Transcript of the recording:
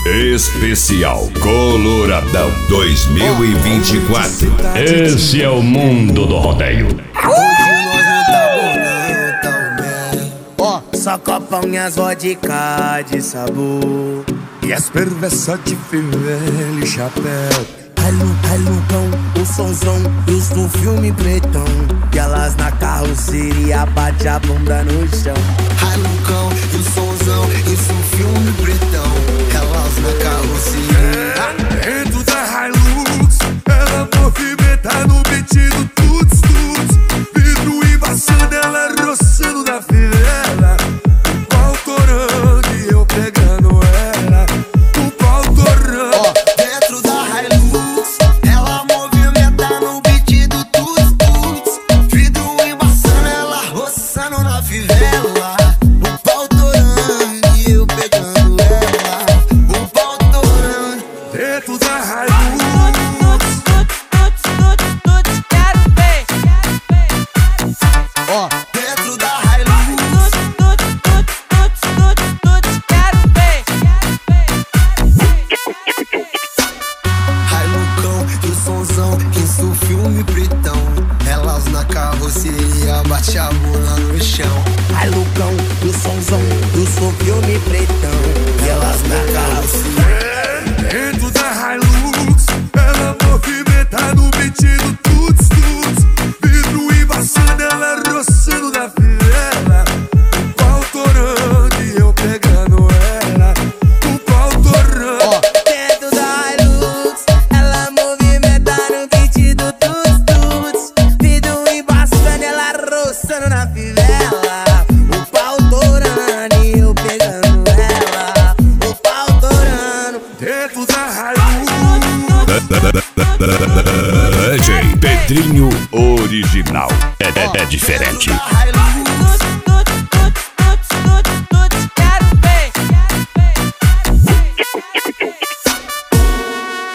Especial Coloradão 2024. Esse é o mundo do rodeio. Só copão e as vodka de sabor e as perversas de fivela e chapéu. Lucão, o sonzão, isso no filme pretão. E elas na carroceria bate a bunda no chão. Lucão, o sonzão, isso no filme pretão. Elas na carroceria. Dentro da Hilux, ela movimenta no beat do tuts tuts. Vidro embaçando, ela roçando na fivela. O pau torando e eu pegando ela. O pau torando. Dentro da Hilux, ela movimenta no beat do tuts tuts. Vidro embaçando, ela roçando na fivela. O pau torando e eu pegando ela. O pau torando. Dentro da Hilux. Dentro da Hilux. Lucão e o sonzão, isso filme pretão. Elas na carroceria, bate a bunda no chão. Lucão, o sonzão, isso filme pretão. E elas na carroceria. Dentro da Hilux, ela movimenta no beat do tuts tuts. Vidro embaçando, ela roçando na fivela. O pau torando e eu pegando ela. O pau torando. Dentro da Hilux, ela movimenta no beat do tuts tuts. Vidro embaçando, ela roçando na fivela. O pau torando e eu pegando ela. O pau torando. Dentro da Hilux. DJ Pedrinho Original. É diferente. Hilux.